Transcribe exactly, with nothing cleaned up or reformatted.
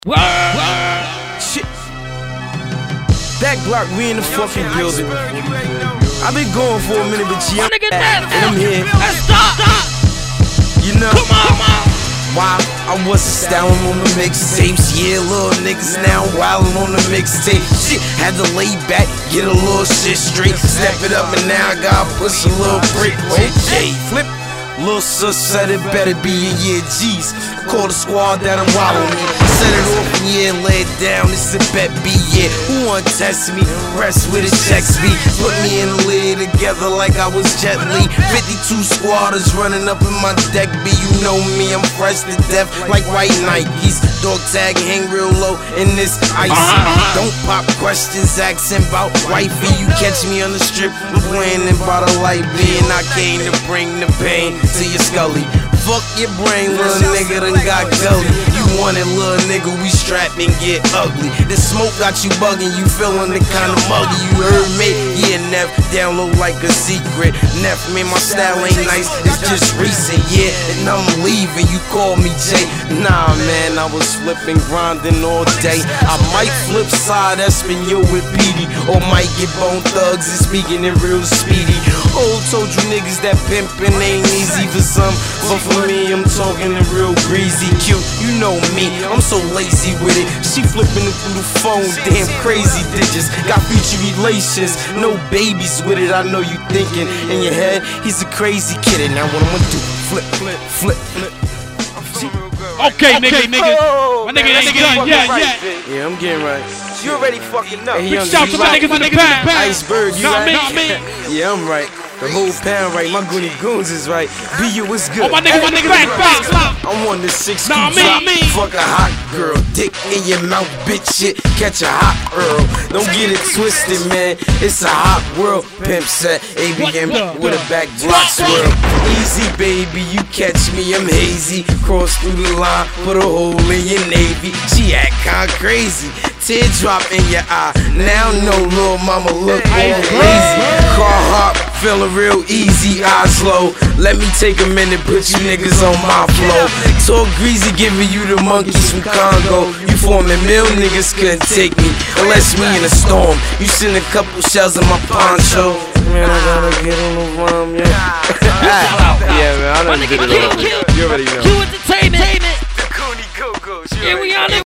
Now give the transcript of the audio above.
Whoa. Shit. Back block, we in the fucking building. I've been going for a minute, but yeah, I'm, and I'm here. Stop, stop. You know, come on, come on. Why I was styling on the mixtapes, yeah, little niggas now wildin' on the mixtape. Shit, had to lay back, get a little shit straight, step it up, and now I gotta push a little break. Okay, flip. Lil' sis said it better be a year, G's. Call the squad that'll wallow me. Set it off and yeah, lay it down, it's a bet be, yeah. Who wanna test me? Rest with a check speed. Put me in the lid together like I was Jet Li. fifty-two squatters running up in my deck B. You know me, I'm fresh to death like white Nikes. Dog tag hang real low in this icy. Don't pop questions asking about wifey. You catch me on the strip, I'm playing by the light beam. I came to bring the pain to your scully. Fuck your brain, little nigga done got gully. You want it, little nigga, we strap and get ugly. The smoke got you bugging, you feeling the kind of muggy. You heard me? Yeah, Neff, down low like a secret. Neff, man, my style ain't nice, it's just recent, yeah. And I'm leaving, you call me Jay. Nah, man, I was flipping, grinding all day. I might flip side Espanol with Petey, or might get Bone Thugs and speaking it real speedy. Old told you niggas that pimpin' ain't easy for some, but for me, I'm talking it real greasy, cute. You know me, I'm so lazy with it. She flipping it through the phone, damn crazy digits. Got future relations, no babies with it. I know you thinking in your head, he's a crazy kid. And now what I'm gonna do? Flip, flip, flip, flip. Okay, nigga, nigga. My nigga ain't done yet, yet. Yeah, I'm getting right. You already fucking know. Hey, young, shout to my niggas in the back. Iceberg, you Not right? me, not me. Yeah, I'm right. The whole pound right, my goony goons is right. B U was good. Oh, my nigga, my nigga back, back. I'm on the six Nah, scoop me, top. me. Fuck a hot girl, dick in your mouth, bitch shit. Catch a hot Earl. Don't get it twisted, man. It's a hot world. Pimp set A B M with a back block swirl. Easy, baby, you catch me, I'm hazy. Cross through the line, put a hole in your navy. She act kinda crazy. Teardrop in your eye. Now no little mama look all lazy. Car hop, feeling real easy, eyes low. Let me take a minute, put you niggas on my flow. Talk greasy, giving you the monkeys from Congo. You forming mill, niggas couldn't take me unless we in a storm. You send a couple shells in my poncho. Man, I gotta get on the rhyme, yeah. Yeah, man, I done did it all. You already know. Q Entertainment. The Cooney Go-Go's. Here we are.